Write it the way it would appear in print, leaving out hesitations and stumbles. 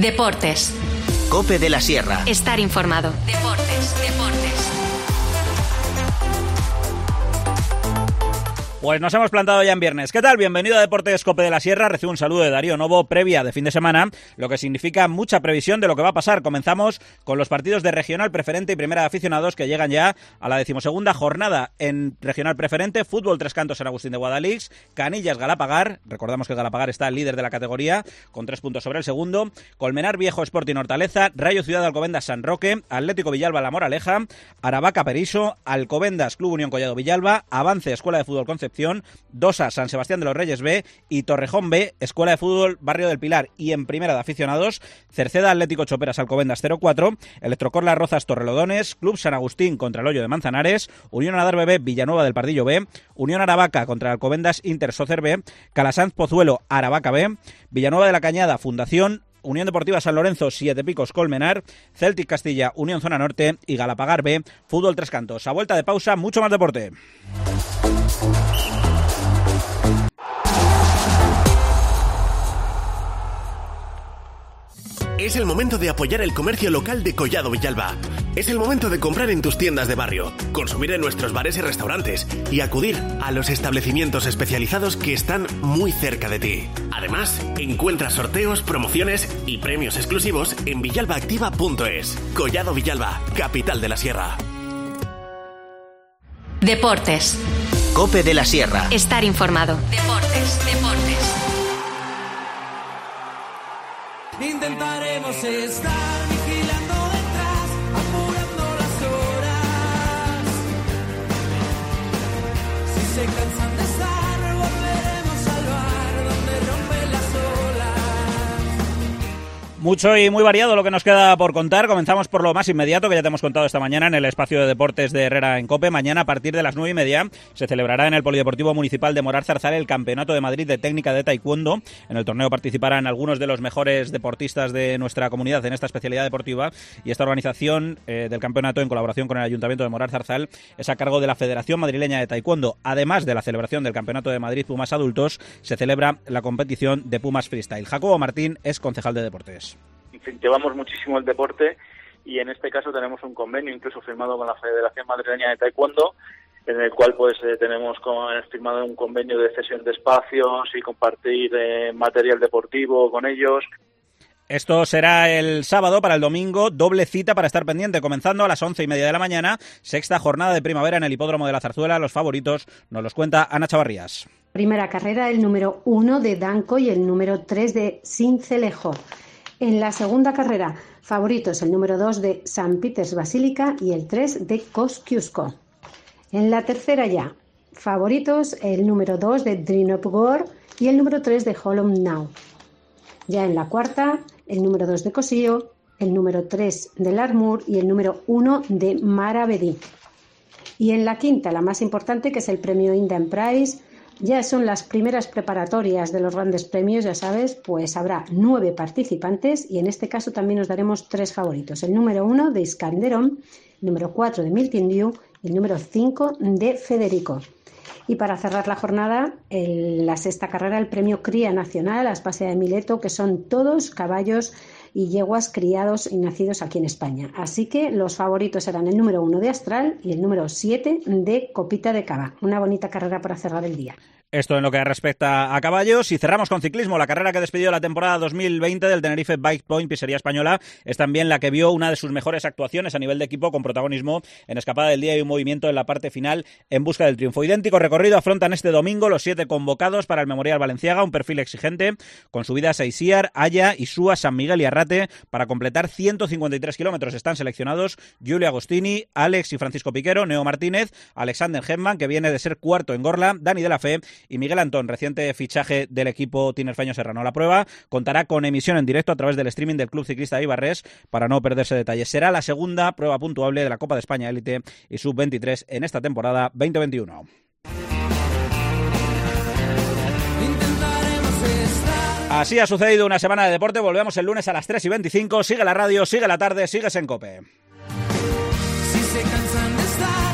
Deportes. COPE de la Sierra. Estar informado. Deportes. Pues nos hemos plantado ya en viernes. ¿Qué tal? Bienvenido a Deportes COPE de la Sierra. Recibo un saludo de Darío Novo previa de fin de semana, lo que significa mucha previsión de lo que va a pasar. Comenzamos con los partidos de Regional Preferente y Primera de Aficionados que llegan ya a la 12ª jornada. En Regional Preferente, Fútbol Tres Cantos San Agustín de Guadalix, Canillas Galapagar, recordamos que Galapagar está el líder de la categoría, con 3 puntos sobre el segundo, Colmenar Viejo Sporting Hortaleza, Rayo Ciudad Alcobendas San Roque, Atlético Villalba La Moraleja, Aravaca Periso, Alcobendas Club Unión Collado Villalba, Avance Escuela de Fútbol Concepción, Dosa San Sebastián de los Reyes B y Torrejón B, Escuela de Fútbol Barrio del Pilar. Y en Primera de Aficionados, Cerceda Atlético Choperas Alcobendas 0-4, Electrocor Las Rozas Torrelodones, Club San Agustín contra el Hoyo de Manzanares, Unión Adarve B Villanueva del Pardillo B, Unión Aravaca contra Alcobendas Inter Sócer B, Calasanz Pozuelo Aravaca B, Villanueva de la Cañada Fundación, Unión Deportiva San Lorenzo, Siete Picos Colmenar, Celtic Castilla, Unión Zona Norte y Galapagar B, Fútbol Tres Cantos. A vuelta de pausa, mucho más deporte. Es el momento de apoyar el comercio local de Collado Villalba. Es el momento de comprar en tus tiendas de barrio, consumir en nuestros bares y restaurantes y acudir a los establecimientos especializados que están muy cerca de ti. Además, encuentra sorteos, promociones y premios exclusivos en villalbaactiva.es. Collado Villalba, capital de la Sierra. Deportes. COPE de la Sierra. Estar informado. Deportes. Intentaremos estar vigilando detrás, apurando las horas. Si se cansan de estar, volveremos al bar donde rompen las olas. Mucho y muy variado lo que nos queda por contar. Comenzamos por lo más inmediato, que ya te hemos contado esta mañana en el espacio de deportes de Herrera en COPE. Mañana, a partir de las 9:30, se celebrará en el Polideportivo Municipal de Morar Zarzal el Campeonato de Madrid de Técnica de Taekwondo. En el torneo participarán algunos de los mejores deportistas de nuestra comunidad en esta especialidad deportiva, y esta organización del campeonato, en colaboración con el Ayuntamiento de Morar Zarzal, es a cargo de la Federación Madrileña de Taekwondo. Además de la celebración del Campeonato de Madrid Pumas Adultos, se celebra la competición de Pumas Freestyle. Jacobo Martín es concejal de deportes. Incentivamos muchísimo el deporte y en este caso tenemos un convenio incluso firmado con la Federación Madrileña de Taekwondo, en el cual pues tenemos firmado un convenio de cesión de espacios y compartir material deportivo con ellos. Esto será el sábado. Para el domingo, doble cita para estar pendiente, comenzando a las 11:30 de la mañana, sexta jornada de primavera en el Hipódromo de la Zarzuela. Los favoritos nos los cuenta Ana Chavarrías. Primera carrera, el número 1 de Danco y el número 3 de Sincelejo. En la segunda carrera, favoritos el número 2 de San Peters Basílica y el 3 de Kosciuszko. En la tercera ya, favoritos el número 2 de Drinopgor y el número 3 de Holom Now. Ya en la cuarta, el número 2 de Cosío, el número 3 de Larmur y el número 1 de Maravedí. Y en la quinta, la más importante, que es el premio Indian Prize. Ya son las primeras preparatorias de los grandes premios, ya sabes, pues habrá 9 participantes y en este caso también nos daremos 3 favoritos. El número 1 de Iskanderun, el número 4 de Miltindiu y el número 5 de Federico. Y para cerrar la jornada, la sexta carrera, el premio Cría Nacional, Aspasia de Mileto, que son todos caballos y yeguas criados y nacidos aquí en España. Así que los favoritos serán el número 1 de Astral y el número 7 de Copita de Cava. Una bonita carrera para cerrar el día. Esto en lo que respecta a caballos. Y cerramos con ciclismo. La carrera que despidió la temporada 2020 del Tenerife Bike Point Pizzería Española es también la que vio una de sus mejores actuaciones a nivel de equipo, con protagonismo en escapada del día y un movimiento en la parte final en busca del triunfo. Idéntico recorrido afrontan este domingo los 7 convocados para el Memorial Balenciaga, un perfil exigente con subidas a Isiar, Haya, Isúa, San Miguel y Arrate para completar 153 kilómetros. Están seleccionados Giulio Agostini, Alex y Francisco Piquero, Neo Martínez, Alexander Hemman, que viene de ser cuarto en Gorla, Dani de la Fe y Miguel Antón, reciente fichaje del equipo tinerfeño serrano. La prueba contará con emisión en directo a través del streaming del Club Ciclista de Ibarres para no perderse detalles. Será la segunda prueba puntuable de la Copa de España Élite y Sub-23 en esta temporada 2021. Así ha sucedido una semana de deporte. Volvemos el lunes a las 3:25. Sigue la radio, sigue la tarde, sigues en COPE. Si se cansan de estar